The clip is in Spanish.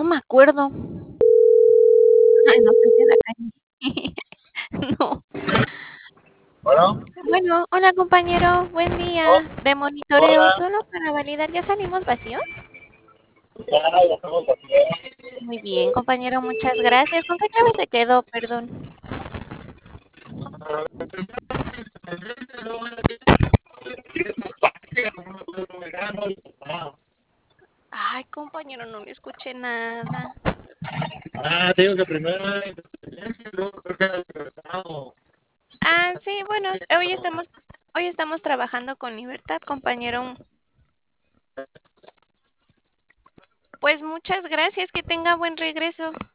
me acuerdo. Ay, no sé si en la calle. No. Bueno, Bueno, hola compañero, buen oh, día. De monitoreo, hola, solo para validar, ¿ya salimos vacíos? ya estamos aquí. Muy bien, compañero, muchas gracias. ¿Con qué clave se quedó? Perdón. Ay, compañero, no le escuché nada. Te digo que primero era independencia, luego creo que era regresado. Ah, sí, bueno, hoy estamos trabajando con libertad, compañero. Pues muchas gracias, que tenga buen regreso.